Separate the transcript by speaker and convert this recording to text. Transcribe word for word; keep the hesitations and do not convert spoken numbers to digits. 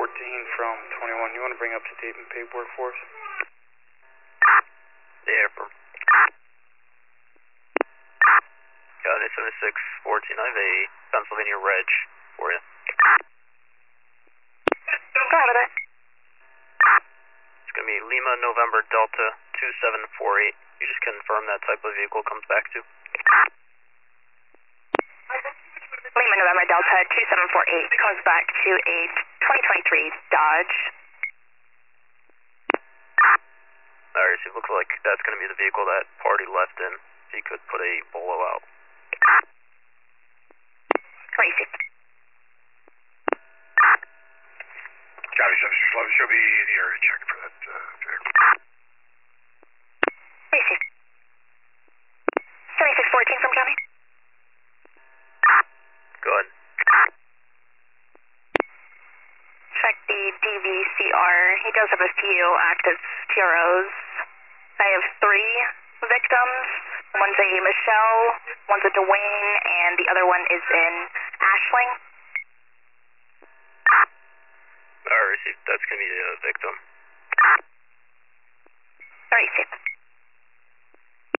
Speaker 1: fourteen from twenty-one. You want to bring up to date and paperwork for us?
Speaker 2: Yeah, from got a seventy-six fourteen. I have a Pennsylvania reg for you.
Speaker 3: Go ahead with it.
Speaker 2: It's going to be Lima November Delta two seven four eight. You just confirm that type of vehicle comes back to.
Speaker 3: Lima November Delta two seven four eight comes back to a twenty twenty-three Dodge.
Speaker 2: Alright, so it looks like that's going to be the vehicle that party left in. If you could put a bolo out.
Speaker 3: Crazy.
Speaker 4: Copy, seven six eleven, she'll be in the area checking for that uh, vehicle.
Speaker 3: Crazy. seventy-six fourteen from County.
Speaker 2: Go ahead.
Speaker 3: Check the D V C R. He does have a few active T R Os. I have three victims. One's a Michelle, one's a Dwayne, and the other one is in Ashling.
Speaker 2: Alright, that's going to be a victim.
Speaker 3: Very safe.